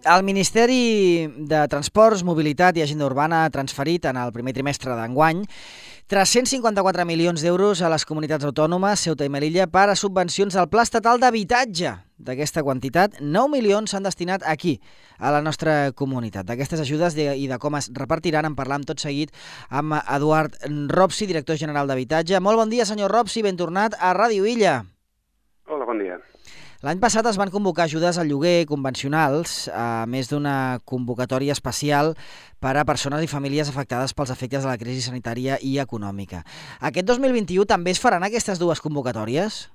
El Ministeri de Transports, Mobilitat i Agenda Urbana ha transferit en el primer trimestre d'enguany 354 milions d'euros a les comunitats autònomes, Ceuta i Melilla, per a subvencions del Pla Estatal d'Habitatge. D'aquesta quantitat, 9 milions s'han destinat aquí, a la nostra comunitat. D'aquestes ajudes i de com es repartiran en parlam tot seguit amb Eduard Ropsi, director general d'Habitatge. Molt bon dia, senyor Ropsi, ben tornat a Ràdio Illa. Hola, bon dia. L'any passat es van convocar ajudes al lloguer convencionals, a més d'una convocatòria especial per a persones i famílies afectades pels efectes de la crisi sanitària i econòmica. Aquest 2021 també es faran aquestes dues convocatòries?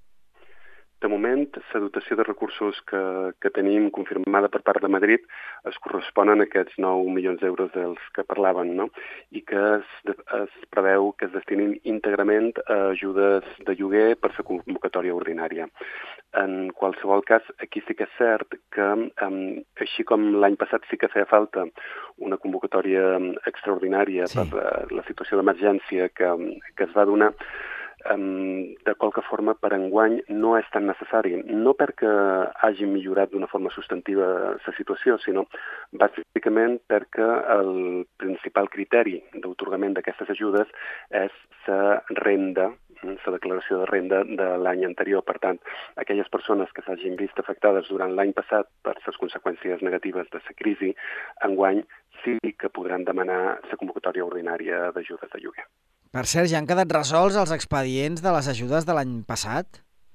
De moment, la dotació de recursos que tenim confirmada per part de Madrid es corresponen a aquests 9 milions d'euros dels que parlaven, no? I que es preveu que es destinin íntegrament a ajudes de lloguer per la convocatòria ordinària. En qualsevol cas, aquí sí que és cert que, així com l'any passat sí que feia falta una convocatòria extraordinària per la situació d'emergència que es va donar, de qualque forma per enguany no és tan necessari, no perquè hagi millorat d'una forma substantiva la situació, sinó bàsicament perquè el principal criteri d'atorgament d'aquestes ajudes és la renda, la declaració de renda de l'any anterior. Per tant, aquelles persones que s'hagin vist afectades durant l'any passat per les conseqüències negatives de la crisi, enguany sí que podran demanar la convocatòria ordinària d'ajudes de lloguer. Per cert, ja han quedat resolts els expedients de les ajudes de l'any passat?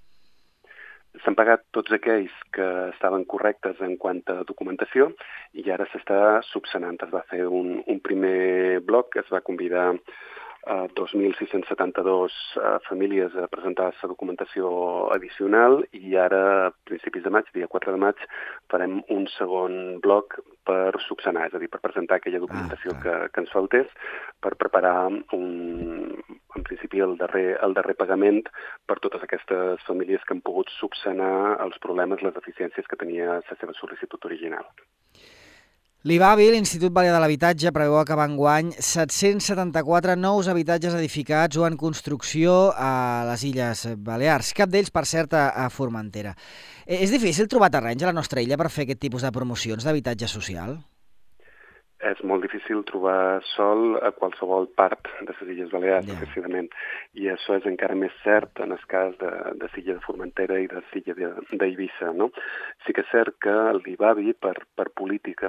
S'han pagat tots aquells que estaven correctes en quant a documentació i ara s'està subsanant. Es va fer un primer bloc, es va convidar a 2.672 famílies a presentar la documentació addicional i ara, a principis de maig, dia 4 de maig, farem un segon bloc per subsanar, és a dir, per presentar aquella documentació que ens faltés, per preparar en principi el darrer pagament per totes aquestes famílies que han pogut subsanar els problemes, les deficiències que tenia la seva sol·licitud original. L'IBABI, l'Institut Balear de l'Habitatge, preveu acabar enguany 774 nous habitatges edificats o en construcció a les Illes Balears. Cap d'ells, per cert, a Formentera. És difícil trobar terrenys a la nostra illa per fer aquest tipus de promocions d'habitatge social? És molt difícil trobar sòl a qualsevol part de les Illes Balears, precisament. I això és encara més cert en el cas de l'illa de Formentera i de l'illa d'Eivissa, no? Sí que és cert que l'IBABI, per política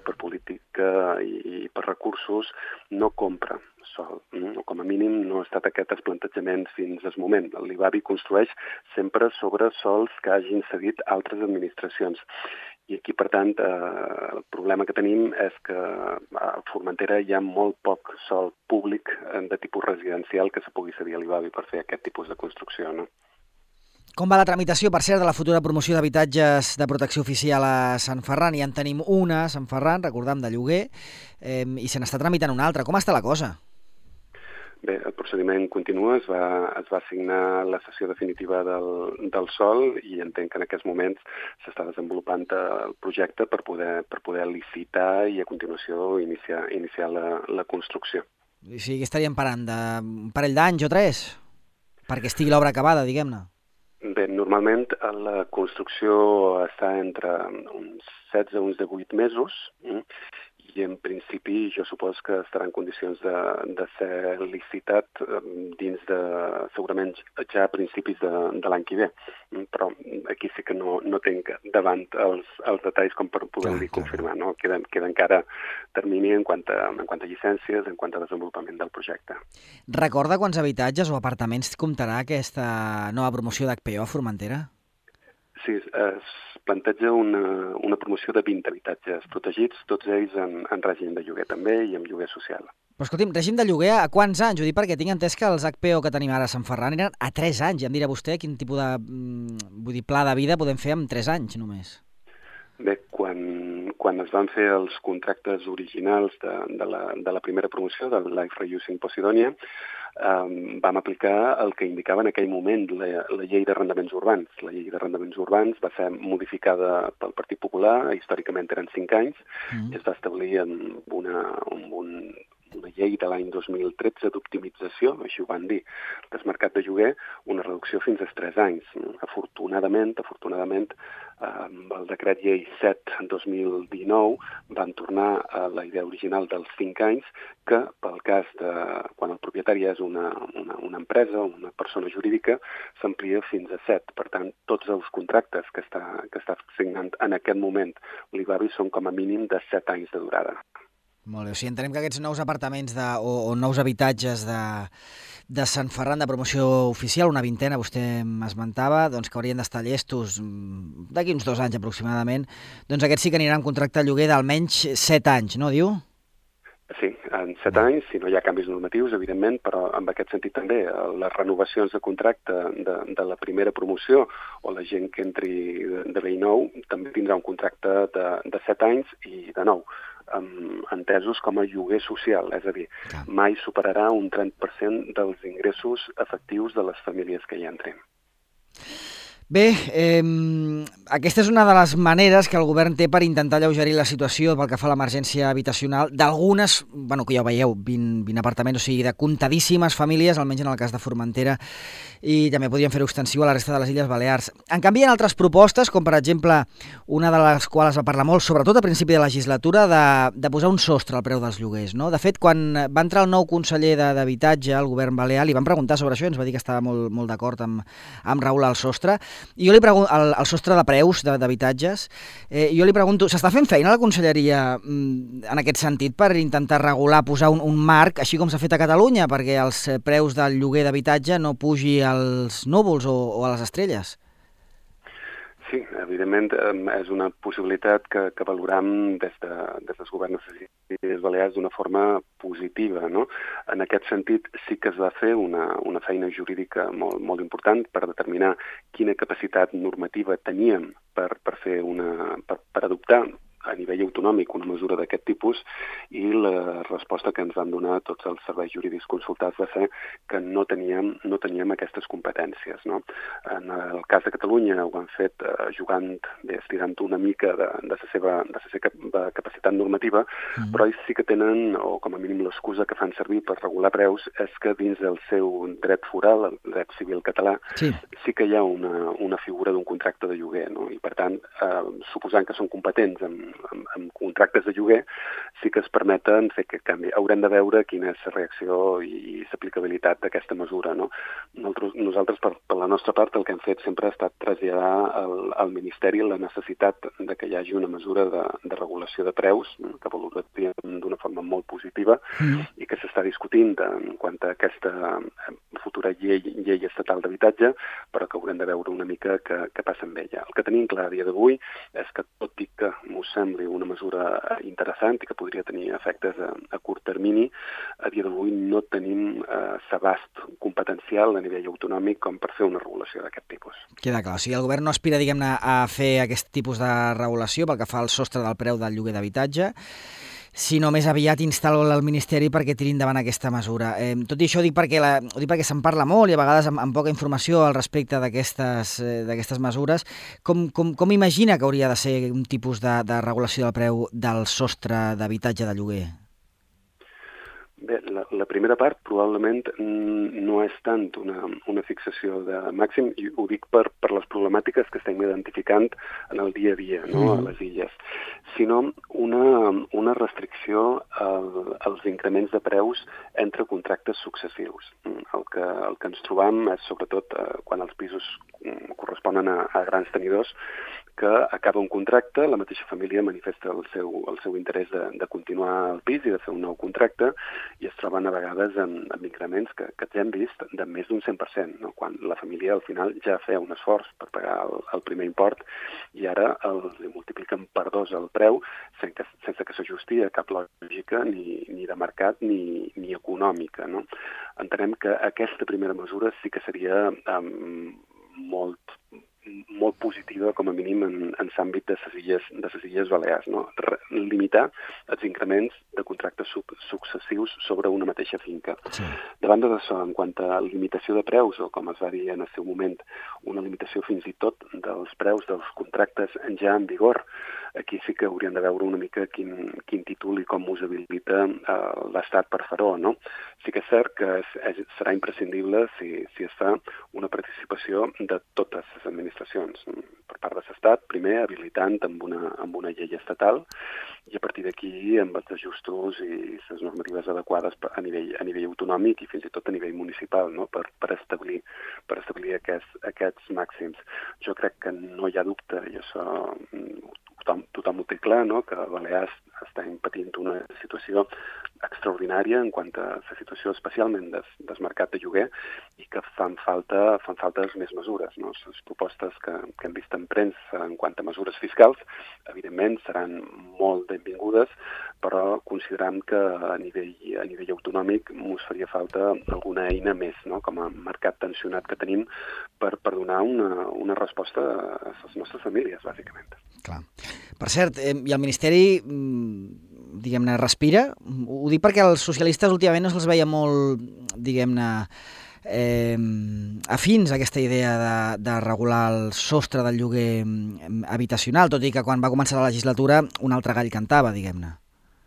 i per recursos, no compra sòl. Com a mínim no ha estat aquest el plantejament fins al moment. L'IBABI construeix sempre sobre sòls que hagin cedit altres administracions. I aquí, per tant, el problema que tenim és que a Formentera hi ha molt poc sòl públic de tipus residencial que se pugui cedir a l'IBABI per fer aquest tipus de construcció, no? Com va la tramitació, per cert, de la futura promoció d'habitatges de protecció oficial a Sant Ferran? Ja en tenim una a Sant Ferran, recordem, de lloguer, i se n'està tramitant una altra. Com està la cosa? Bé, el procediment continua, es va assignar la cessió definitiva del sòl i entenc que en aquests moments s'està desenvolupant el projecte per poder licitar i a continuació iniciar la construcció. O sigui que estaríem parant d'un parell d'anys o 3 perquè estigui l'obra acabada, diguem-ne. Bé, normalment la construcció està entre uns 16 a uns 18 mesos, i en principi jo supos que estarà en condicions de ser licitat dins de, segurament ja a principis de l'any que ve. Però aquí sí que no tinc davant els detalls com per poder-li confirmar, no? Queda encara termini en quant a llicències, en quant a desenvolupament del projecte. Recorda quants habitatges o apartaments comptarà aquesta nova promoció d'HPO a Formentera? Sí, es planteja una promoció de 20 habitatges protegits, tots ells en règim de lloguer també i amb lloguer social. Però escolti'm, règim de lloguer a quants anys? Ho dic perquè tinc entès que els HPO que tenim ara a Sant Ferran eren a 3 anys. Ja em dirà vostè quin tipus de pla de vida podem fer amb 3 anys només. Bé, quan es van fer els contractes originals de la primera promoció, del Life Reusing Posidònia, vam aplicar el que indicava en aquell moment la llei d'arrendaments urbans. La llei d'arrendaments urbans va ser modificada pel Partit Popular, històricament eren 5 anys, i es va establir amb un una llei de l'any 2013 d'optimització, així ho van dir, del mercat de lloguer, una reducció fins als 3 anys. Afortunadament, amb el decret llei 7/2019 van tornar a la idea original dels 5 anys, que pel cas de quan el propietari és una empresa o una persona jurídica s'amplia fins a 7. Per tant, tots els contractes que està signant en aquest moment l'IBABI són com a mínim de 7 anys de durada. Molt bé, o sigui, entenem que aquests nous apartaments o nous habitatges de Sant Ferran de promoció oficial, una vintena, vostè m'esmentava, doncs que haurien d'estar llestos d'aquí uns 2 anys aproximadament, doncs aquests sí que aniran amb contracte de lloguer d'almenys 7 anys, no, diu? Sí, en 7 anys, si no hi ha canvis normatius, evidentment, però en aquest sentit també les renovacions de contracte de la primera promoció o la gent que entri de vell nou també tindrà un contracte de 7 anys i de nou, entesos com a lloguer social, és a dir, mai superarà un 30% dels ingressos efectius de les famílies que hi entrin. Bé, aquesta és una de les maneres que el govern té per intentar alleugerir la situació pel que fa a l'emergència habitacional d'algunes, bueno, que ja ho veieu, 20 apartaments, o sigui, de comptadíssimes famílies, almenys en el cas de Formentera, i també podríem fer-ho extensiu a la resta de les Illes Balears. En canvi, hi ha altres propostes, com per exemple, una de les quals es va parlar molt, sobretot a principi de legislatura, de posar un sostre al preu dels lloguers, no? De fet, quan va entrar el nou conseller d'Habitatge al govern balear, li van preguntar sobre això i ens va dir que estava molt d'acord amb regular el sostre. I jo li pregunto, el sostre de preus d'habitatges, jo li pregunto, s'està fent feina a la conselleria en aquest sentit per intentar regular, posar un marc, així com s'ha fet a Catalunya, perquè els preus del lloguer d'habitatge no pugi als núvols o a les estrelles? Sí, evidentment és una possibilitat que valoram des dels governs de les Illes Balears d'una forma positiva, no? En aquest sentit sí que es va fer una feina jurídica molt important per determinar quina capacitat normativa teníem per adoptar a nivell autonòmic una mesura d'aquest tipus, i la resposta que ens van donar tots els serveis jurídics consultats va ser que no teníem aquestes competències, no? En el cas de Catalunya ho han fet estirant una mica de la seva capacitat normativa, però ells sí que tenen, o com a mínim l'excusa que fan servir per regular preus, és que dins del seu dret foral, el dret civil català, sí que hi ha una figura d'un contracte de lloguer, no? I per tant, suposant que són competents amb contractes de lloguer, sí que es permeten fer aquest canvi. Haurem de veure quina és la reacció i l'aplicabilitat d'aquesta mesura, no? Nosaltres, per la nostra part, el que hem fet sempre ha estat traslladar al Ministeri la necessitat de que hi hagi una mesura de regulació de preus, que valoraríem d'una forma molt positiva, i que s'està discutint en quant a aquesta futura llei estatal d'habitatge, però que haurem de veure una mica què passa amb ella. El que tenim clar a dia d'avui és que, tot i que m'ho sembli una mesura interessant i que podria tenir efectes a curt termini, a dia d'avui no tenim l'abast competencial a nivell autonòmic com per fer una regulació d'aquest tipus. Queda clar. O sigui, el govern no aspira, diguem-ne, a fer aquest tipus de regulació pel que fa al sostre del preu del lloguer d'habitatge, sinó més aviat instal·la el Ministeri perquè tiri endavant aquesta mesura. Tot i això ho dic perquè se'n parla molt i a vegades amb poca informació al respecte d'aquestes mesures. Com imagina que hauria de ser un tipus de regulació del preu del sostre d'habitatge de lloguer? Bé, la primera part probablement no és tant una fixació de màxim, i ho dic per les problemàtiques que estem identificant en el dia a dia, no, a les illes, sinó una restricció als increments de preus entre contractes successius. El que ens trobam és sobretot quan els pisos corresponen a grans tenidors, que acaba un contracte, la mateixa família manifesta el seu interès de continuar el pis i de fer un nou contracte, i es troben a vegades amb increments que ja hem vist de més d'un 100%, no? Quan la família al final ja feia un esforç per pagar el primer import i ara li multipliquen per 2 el preu sense que s'ajusti a cap lògica ni de mercat ni econòmica, no? Entenem que aquesta primera mesura sí que seria molt positiva, com a mínim, en l'àmbit de les Illes Balears, no? Limitar els increments de contractes successius sobre una mateixa finca. Sí. Davant d'això, en quant a limitació de preus, o com es va dir en el seu moment, una limitació fins i tot dels preus dels contractes ja en vigor, aquí sí que hauríem de veure una mica quin títol i com us habilita l'Estat per fer-ho, no? Sí que és cert que serà imprescindible si es fa una participació de totes les administracions per part de l'Estat, primer habilitant amb una llei estatal i a partir d'aquí amb els ajustos i les normatives adequades a nivell autonòmic i fins i tot a nivell municipal, no? per establir aquests màxims. Jo crec que no hi ha dubte, i això tothom ho té clar, no? Que Balears està patint una situació extraordinària en quant a la situació especialment del mercat de lloguer i que fan falta més mesures. No? Les propostes que hem vist en premsa en quant a mesures fiscals, evidentment, seran molt benvingudes, però consideram que a nivell autonòmic ens faria falta alguna eina més, no? Com a mercat tensionat que tenim per donar una resposta a les nostres famílies, bàsicament. Clar. Per cert, i el Ministeri, diguem-ne, respira? Ho dic perquè els socialistes últimament no se'ls veia molt, diguem-ne, afins a aquesta idea de regular el sostre del lloguer habitacional, tot i que quan va començar la legislatura un altre gall cantava, diguem-ne.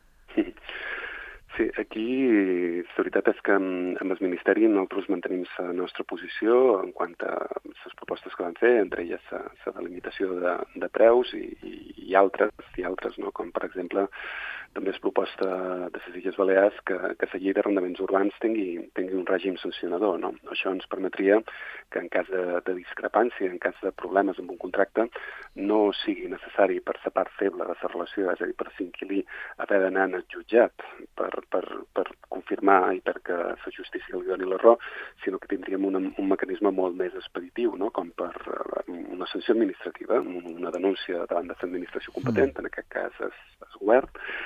Sí, aquí la veritat és que amb el Ministeri nosaltres mantenim la nostra posició en quant a les propostes que van fer, entre elles la delimitació de preus i altres, no? Com per exemple també és proposta de les Illes Balears que la llei d'arrendaments urbans tingui un règim sancionador, no? Això ens permetria que en cas de discrepància, en cas de problemes amb un contracte, no sigui necessari per la part feble de la relació, és a dir, per l'inquilí haver d'anar al jutjat per confirmar i perquè la justícia li doni l'error, sinó que tindríem un mecanisme molt més expeditiu, no? Com per una sanció administrativa, una denúncia davant de l'administració competent, en aquest cas és govern,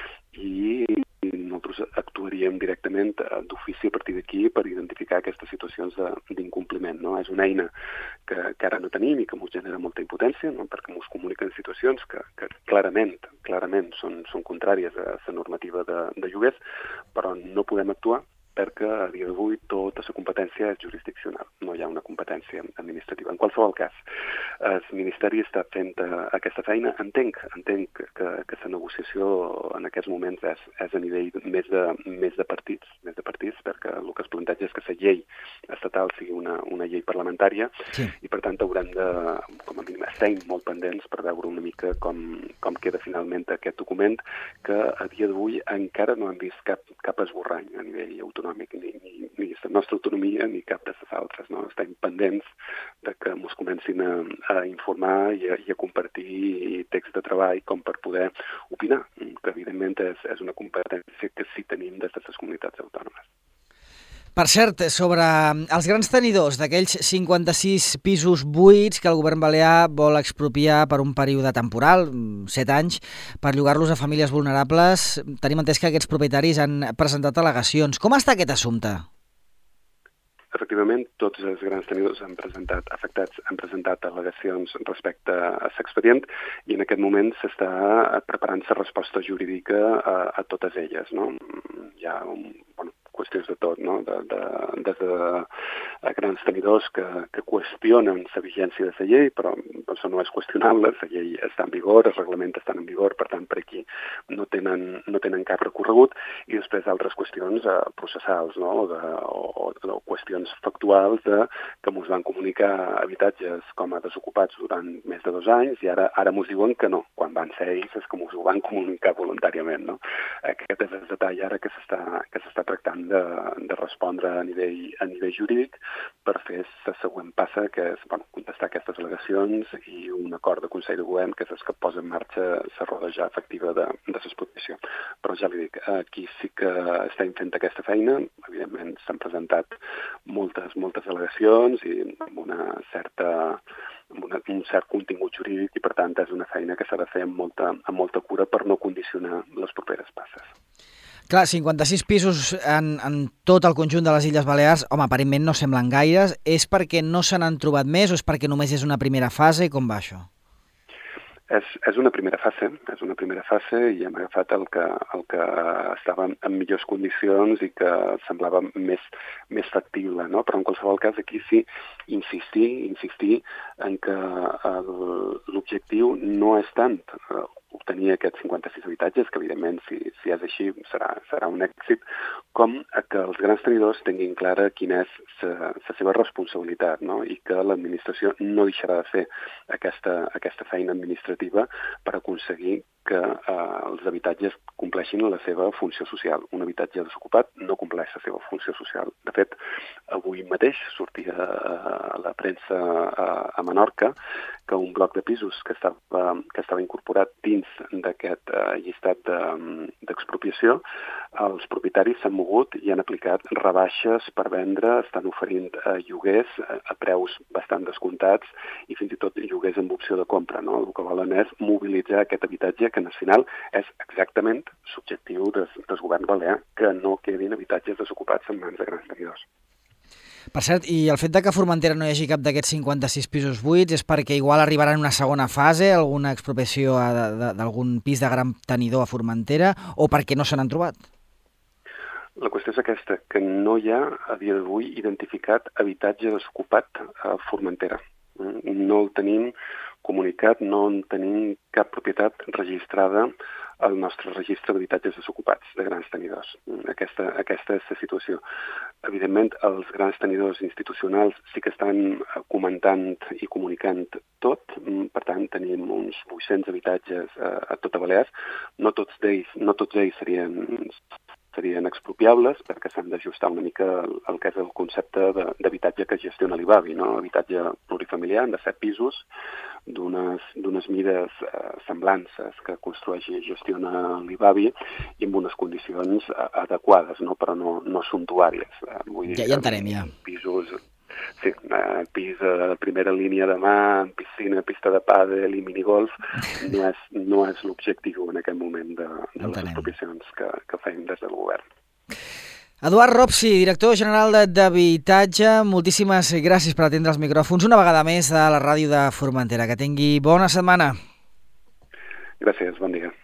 i nosaltres actuaríem directament d'ofici a partir d'aquí per identificar aquestes situacions d'incompliment. No? És una eina que ara no tenim i que ens genera molta impotència, no? Perquè ens comuniquen situacions que clarament són contràries a la normativa de lloguers, però no podem actuar perquè a dia d'avui tota la competència és jurisdiccional, no hi ha una competència administrativa. En qualsevol cas, el Ministeri està fent aquesta feina. Entenc que la negociació en aquests moments és a nivell més de partits, perquè el que es planteja és que la llei estatal sigui una llei parlamentària, sí. I per tant haurem de, com a mínim, estem molt pendents per veure una mica com queda finalment aquest document, que a dia d'avui encara no hem vist cap esborrany a nivell autonòmic, ni la nostra autonomia ni cap de les altres. No? Estem pendents de que ens comencin a informar i a compartir text de treball com per poder opinar, que evidentment és una competència que sí tenim des de les comunitats autònomes. Per cert, sobre els grans tenidors d'aquells 56 pisos buits que el govern balear vol expropiar per un període temporal, 7 anys, per llogar-los a famílies vulnerables, tenim entès que aquests propietaris han presentat al·legacions. Com està aquest assumpte? Efectivament, tots els grans tenidors afectats han presentat al·legacions respecte a l'expedient i en aquest moment s'està preparant la resposta jurídica a totes elles. No? Hi ha qüestions de tot, no? Des de grans tenidors que qüestionen la vigència de la llei, però això no és qüestionable, la llei està en vigor, els reglaments estan en vigor, per tant, per aquí no tenen cap recorregut, i després altres qüestions processals, no? O qüestions factuals que ens van comunicar habitatges com a desocupats durant més de 2 anys i ara ens diuen que no, quan van ser ells és que ens ho van comunicar voluntàriament. No? Aquest és el detall ara que s'està tractant de respondre a nivell jurídic per fer la següent passa, que és contestar aquestes al·legacions i un acord de Consell de Govern que és el que posa en marxa la roda ja efectiva de l'expropiació. Però ja li dic, aquí sí que estem fent aquesta feina, evidentment s'han presentat moltes al·legacions i amb un cert contingut jurídic i per tant és una feina que s'ha de fer amb molta cura per no condicionar les properes passes. Clar, 56 pisos en tot el conjunt de les Illes Balears, home, aparentment no semblen gaires. És perquè no se n'han trobat més o és perquè només és una primera fase? Com va això? És una primera fase i hem agafat el que estava en millors condicions i que semblava més factible, no? Però en qualsevol cas aquí sí insistir en que l'objectiu no és tant obtenir aquests 56 habitatges, que evidentment si és així serà un èxit, com que els grans tenidors tinguin clara quina és la seva responsabilitat, no? I que l'administració no deixarà de fer aquesta feina administrativa per aconseguir que els habitatges compleixin la seva funció social. Un habitatge desocupat no compleix la seva funció social. De fet, avui mateix sortia a la premsa a Menorca que un bloc de pisos que estava incorporat dins d'aquest llistat d'expropiació, els propietaris s'han mogut i han aplicat rebaixes per vendre, estan oferint lloguers a preus bastant descomptats i fins i tot lloguers amb opció de compra, no? El que volen és mobilitzar aquest habitatge que al final és exactament l'objectiu del govern balear, que no quedin habitatges desocupats en mans de grans tenidors. Per cert, i el fet de que a Formentera no hi hagi cap d'aquests 56 pisos buits és perquè igual arribarà en una segona fase, alguna expropiació d'algun pis de gran tenidor a Formentera, o perquè no se n'han trobat? La qüestió és aquesta, que no hi ha a dia d'avui identificat habitatge desocupat a Formentera. No el tenim comunicat, no en tenim cap propietat registrada al nostre registre d'habitatges desocupats de grans tenidors. Aquesta és la situació. Evidentment, els grans tenidors institucionals sí que estan comentant i comunicant tot. Per tant, tenim uns 800 habitatges a tota Balears. No tots ells serien expropiables perquè s'han d'ajustar una mica el que és el concepte d'habitatge que gestiona l'IBABI, no? Habitatge plurifamiliar de 7 pisos d'unes mides semblants que construeix i gestiona l'IBABI i amb unes condicions adequades, no? Però no suntuàries. Ja entenem, ja. Pisos... Sí, pis de primera línia de mà, piscina, pista de pàdel i minigolf, no és l'objectiu en aquest moment de les expropiacions que fem des del govern. Eduard Ropsi, director general d'Habitatge, moltíssimes gràcies per atendre els micròfons una vegada més a la ràdio de Formentera. Que tingui bona setmana. Gràcies, bon dia.